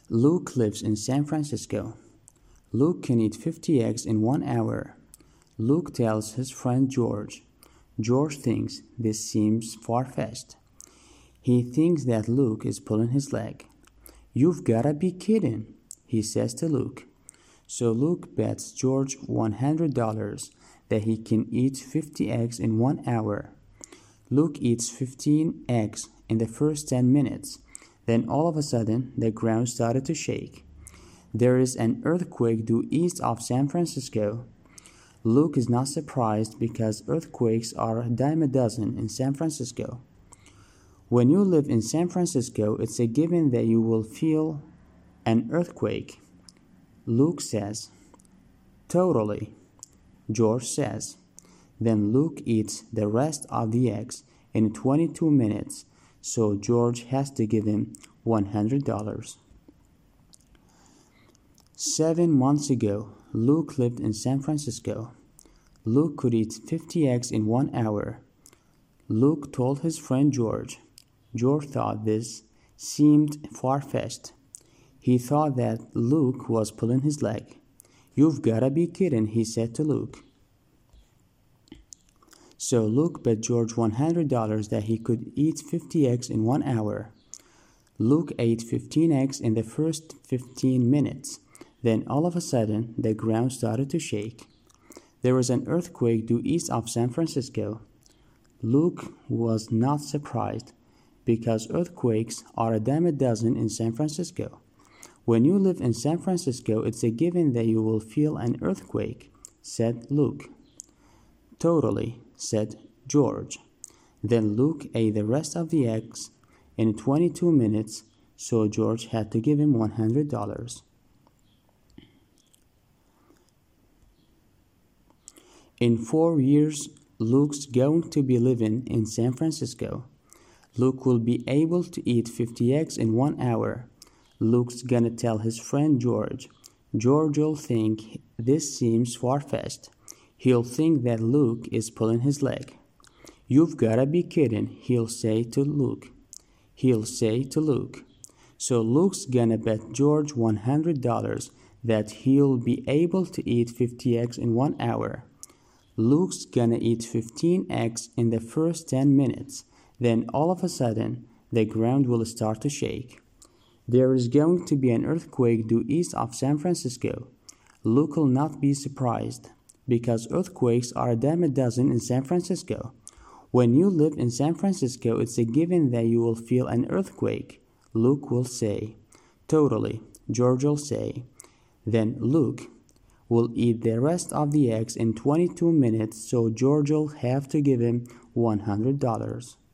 Luke lives in San Francisco. Luke can eat 50 eggs in 1 hour. Luke tells his friend George. George thinks this seems far-fetched. He thinks that Luke is pulling his leg. "You've gotta be kidding," he says to Luke. So Luke bets George $100 that he can eat 50 eggs in 1 hour. Luke eats 15 eggs in the first 10 minutes. Then all of a sudden, the ground started to shake. There is an earthquake due east of San Francisco. Luke is not surprised because earthquakes are a dime a dozen in San Francisco. When you live in San Francisco, it's a given that you will feel an earthquake. Luke says, "Totally," George says. Then Luke eats the rest of the eggs in 22 minutes, so George has to give him $100. 7 months ago, Luke lived in San Francisco. Luke could eat 50 eggs in 1 hour. Luke told his friend George. George thought this seemed far-fetched. He thought that Luke was pulling his leg. "You've gotta be kidding," he said to Luke. So Luke bet George $100 that he could eat 50 eggs in 1 hour. Luke ate 15 eggs in the first 15 minutes. Then all of a sudden, the ground started to shake. There was an earthquake due east of San Francisco. Luke was not surprised because earthquakes are a dime a dozen in San Francisco. When you live in San Francisco, it's a given that you will feel an earthquake, said Luke. "Totally," said George. Then Luke ate the rest of the eggs in 22 minutes, so George had to give him $100. In 4 years, Luke's going to be living in San Francisco. Luke will be able to eat 50 eggs in 1 hour. Luke's gonna tell his friend George. George'll think this seems far-fetched. He'll think that Luke is pulling his leg. "You've gotta be kidding," he'll say to Luke. So Luke's gonna bet George $100 that he'll be able to eat 50 eggs in 1 hour. Luke's gonna eat 15 eggs in the first 10 minutes. Then all of a sudden, the ground will start to shake. There is going to be an earthquake due east of San Francisco. Luke will not be surprised because earthquakes are a dime a dozen in San Francisco. When you live in San Francisco, it's a given that you will feel an earthquake. Luke will say. "Totally," George will say. Then Luke will eat the rest of the eggs in 22 minutes, so George will have to give him $100.